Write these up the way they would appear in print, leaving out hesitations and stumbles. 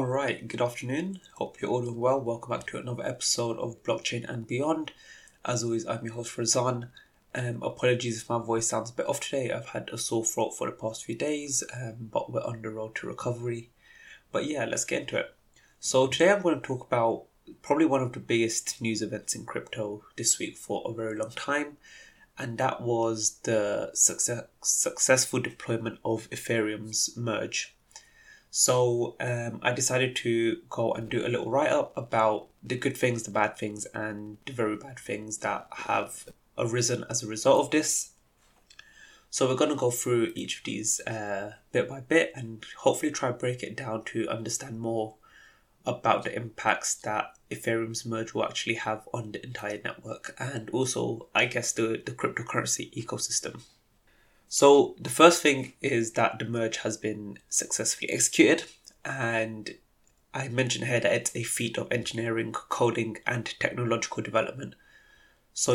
Alright, good afternoon. Hope you're all doing well. Welcome back to another episode of Blockchain and Beyond. As always, I'm your host Razan. Apologies if my voice sounds a bit off today. I've had a sore throat for the past few days, but we're on the road to recovery. But yeah, let's get into it. So today I'm going to talk about probably one of the biggest news events in crypto this week for a very long time. And that was the successful deployment of Ethereum's merge. So I decided to go and do a little write-up about the good things, the bad things, and the very bad things that have arisen as a result of this. So we're going to go through each of these bit by bit and hopefully try and break it down to understand more about the impacts that Ethereum's merge will actually have on the entire network and also, I guess, the cryptocurrency ecosystem. So the first thing is that the merge has been successfully executed, and I mentioned here that it's a feat of engineering, coding, and technological development. So,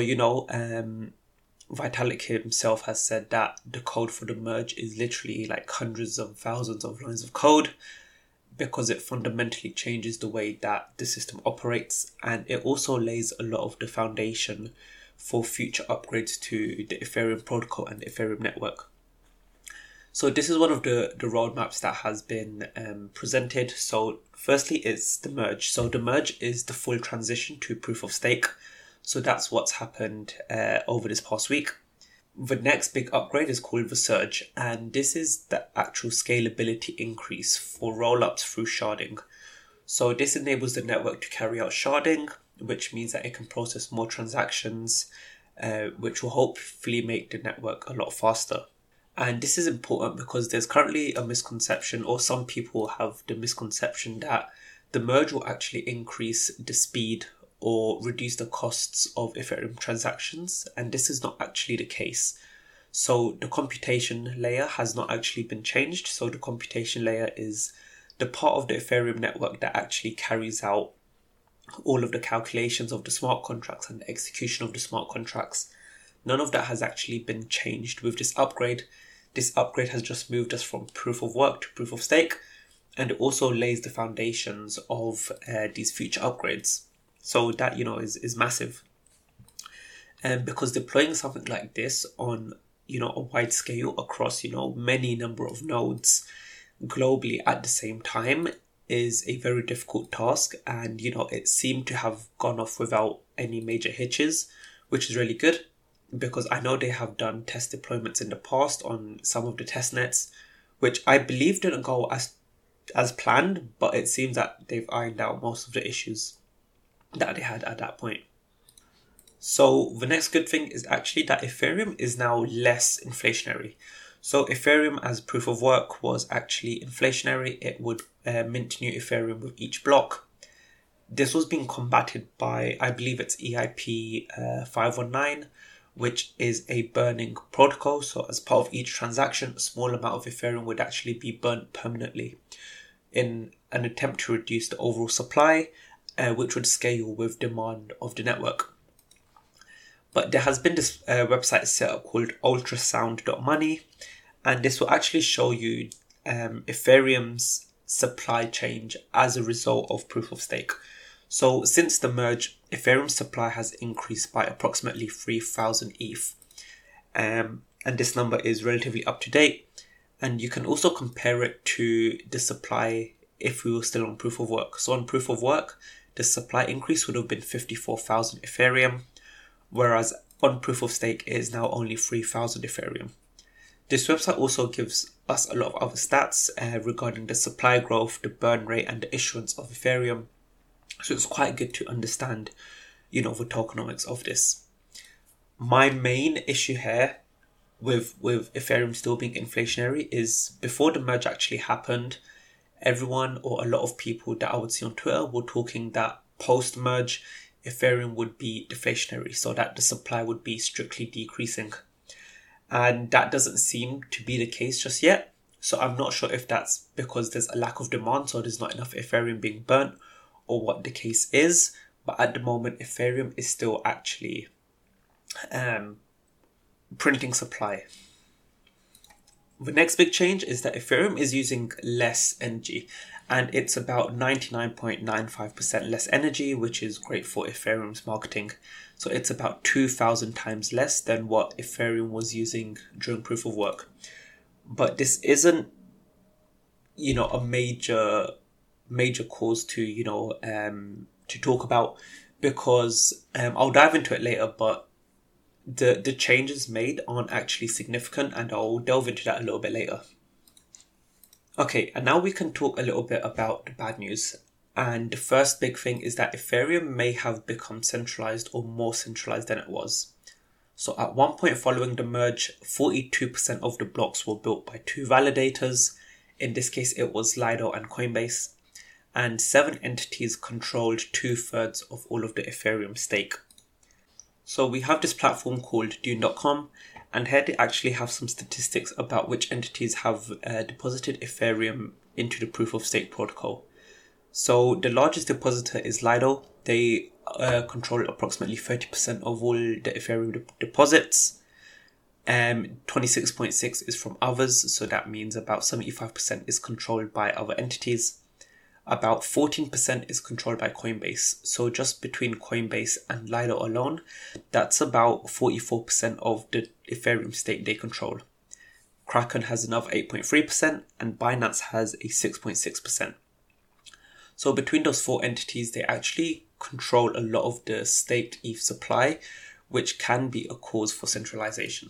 Vitalik himself has said that the code for the merge is literally like hundreds of thousands of lines of code because it fundamentally changes the way that the system operates, and it also lays a lot of the foundation for future upgrades to the Ethereum protocol and the Ethereum network. So this is one of the roadmaps that has been presented. So firstly, it's the merge. So the merge is the full transition to proof of stake. So that's what's happened over this past week. The next big upgrade is called the surge, and this is the actual scalability increase for rollups through sharding. So this enables the network to carry out sharding, which means that it can process more transactions, which will hopefully make the network a lot faster. And this is important because there's currently a misconception, or some people have the misconception, that the merge will actually increase the speed or reduce the costs of Ethereum transactions, and this is not actually the case. So the computation layer has not actually been changed. So the computation layer is the part of the Ethereum network that actually carries out all of the calculations of the smart contracts and the execution of the smart contracts. None of that has actually been changed with this upgrade. This upgrade has just moved us from proof of work to proof of stake, and it also lays the foundations of these future upgrades. So that, is massive. And because deploying something like this on, a wide scale across, many number of nodes globally at the same time is a very difficult task, and it seemed to have gone off without any major hitches, which is really good because I know they have done test deployments in the past on some of the test nets, which I believe didn't go as planned, but it seems that they've ironed out most of the issues that they had at that point. So the next good thing is actually that Ethereum is now less inflationary. So Ethereum as proof of work was actually inflationary. It would mint new Ethereum with each block. This was being combated by, I believe it's EIP 519, which is a burning protocol. So as part of each transaction, a small amount of Ethereum would actually be burnt permanently in an attempt to reduce the overall supply, which would scale with demand of the network. But there has been this website set up called ultrasound.money, and this will actually show you Ethereum's supply change as a result of proof of stake. So since the merge, Ethereum's supply has increased by approximately 3,000 ETH. And this number is relatively up to date. And you can also compare it to the supply if we were still on proof of work. So on proof of work, the supply increase would have been 54,000 Ethereum, whereas on proof of stake it is now only 3,000 Ethereum. This website also gives us a lot of other stats regarding the supply growth, the burn rate, and the issuance of Ethereum. So it's quite good to understand, the tokenomics of this. My main issue here with Ethereum still being inflationary is before the merge actually happened, everyone or a lot of people that I would see on Twitter were talking that post-merge Ethereum would be deflationary, so that the supply would be strictly decreasing. And that doesn't seem to be the case just yet. So I'm not sure if that's because there's a lack of demand, so there's not enough Ethereum being burnt, or what the case is. But at the moment, Ethereum is still actually printing supply. The next big change is that Ethereum is using less energy. and it's about 99.95% less energy, which is great for Ethereum's marketing. So it's about 2,000 times less than what Ethereum was using during proof of work. But this isn't, a major cause to, to talk about, because I'll dive into it later, but the changes made aren't actually significant, and I'll delve into that a little bit later. Okay, and now we can talk a little bit about the bad news. And the first big thing is that Ethereum may have become centralized or more centralized than it was. So at one point following the merge, 42% of the blocks were built by 2 validators. In this case, it was Lido and Coinbase. And 7 entities controlled 2/3 of all of the Ethereum stake. So we have this platform called Dune.com, and here they actually have some statistics about which entities have deposited Ethereum into the proof of stake protocol. So the largest depositor is Lido. They control approximately 30% of all the Ethereum deposits. 26.6 is from others, so that means about 75% is controlled by other entities. About 14% is controlled by Coinbase. So just between Coinbase and Lido alone, that's about 44% of the Ethereum stake they control. Kraken has another 8.3% and Binance has a 6.6%. So between those 4 entities, they actually control a lot of the staked ETH supply, which can be a cause for centralization.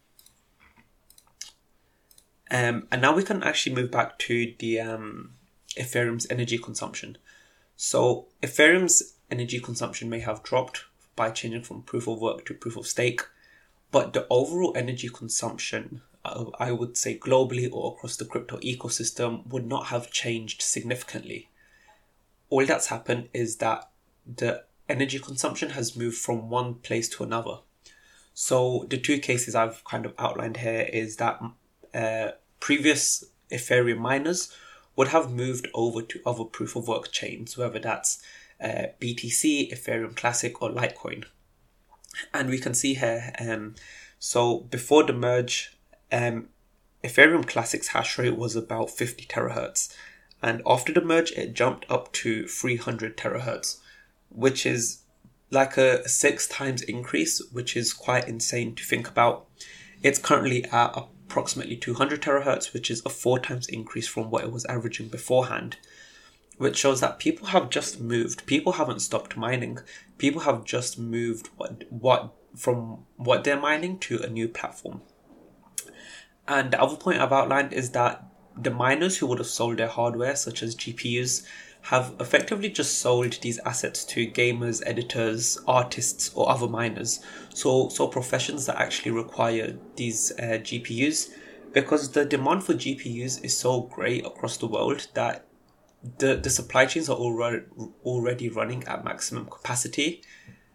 And now we can actually move back to the Ethereum's energy consumption. So Ethereum's energy consumption may have dropped by changing from proof of work to proof of stake, but the overall energy consumption, I would say globally or across the crypto ecosystem, would not have changed significantly. All that's happened is that the energy consumption has moved from one place to another. So the 2 cases I've kind of outlined here is that previous Ethereum miners would have moved over to other proof of work chains, whether that's BTC, Ethereum Classic, or Litecoin. And we can see here, so before the merge, Ethereum Classic's hash rate was about 50 terahertz. And after the merge, it jumped up to 300 terahertz, which is like a 6 times increase, which is quite insane to think about. It's currently at approximately 200 terahertz, which is a 4 times increase from what it was averaging beforehand, which shows that people have just moved. People haven't stopped mining. People have just moved from what they're mining to a new platform. And the other point I've outlined is that the miners who would have sold their hardware, such as GPUs, have effectively just sold these assets to gamers, editors, artists, or other miners. So professions that actually require these GPUs, because the demand for GPUs is so great across the world that the supply chains are already running at maximum capacity.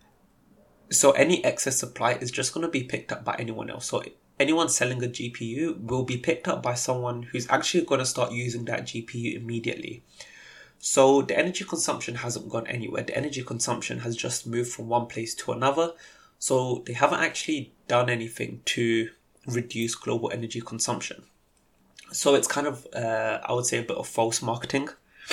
So any excess supply is just going to be picked up by anyone else. So anyone selling a GPU will be picked up by someone who's actually going to start using that GPU immediately. So the energy consumption hasn't gone anywhere. The energy consumption has just moved from one place to another. So they haven't actually done anything to reduce global energy consumption. So it's kind of, I would say, a bit of false marketing.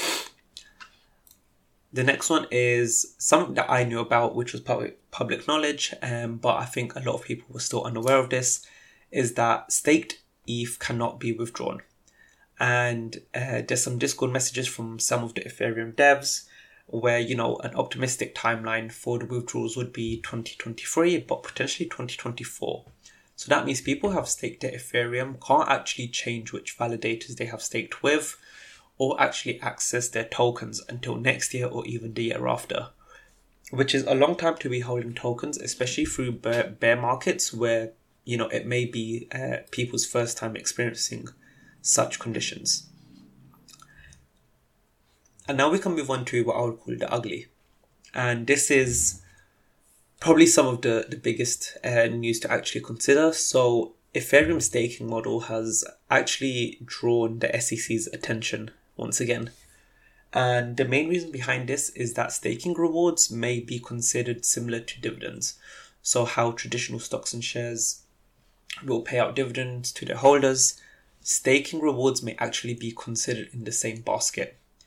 The next one is something that I knew about, which was public knowledge, but I think a lot of people were still unaware of this, is that staked ETH cannot be withdrawn. And there's some Discord messages from some of the Ethereum devs where, an optimistic timeline for the withdrawals would be 2023, but potentially 2024. So that means people who have staked their Ethereum can't actually change which validators they have staked with, or actually access their tokens until next year or even the year after, which is a long time to be holding tokens, especially through bear markets where, it may be people's first time experiencing such conditions. And now we can move on to what I would call the ugly. And this is probably some of the biggest news to actually consider. So Ethereum's staking model has actually drawn the SEC's attention once again. And the main reason behind this is that staking rewards may be considered similar to dividends. So how traditional stocks and shares will pay out dividends to their holders, staking rewards may actually be considered in the same basket.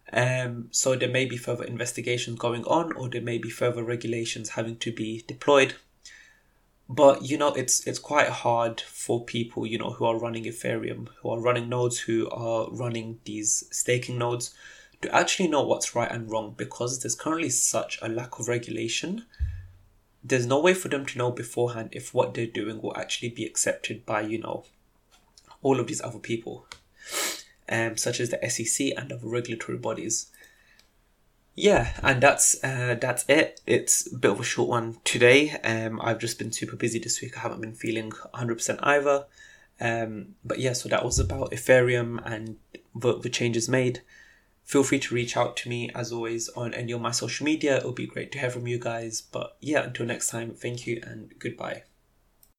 So there may be further investigations going on, or there may be further regulations having to be deployed. But, it's quite hard for people, who are running Ethereum, who are running nodes, who are running these staking nodes, to actually know what's right and wrong, because there's currently such a lack of regulation. There's no way for them to know beforehand if what they're doing will actually be accepted by, all of these other people, such as the SEC and other regulatory bodies. Yeah, and that's it. It's a bit of a short one today. I've just been super busy this week. I haven't been feeling 100% either. But yeah, so that was about Ethereum and the changes made. Feel free to reach out to me, as always, on any of my social media. It'll be great to hear from you guys. But yeah, until next time, thank you and goodbye.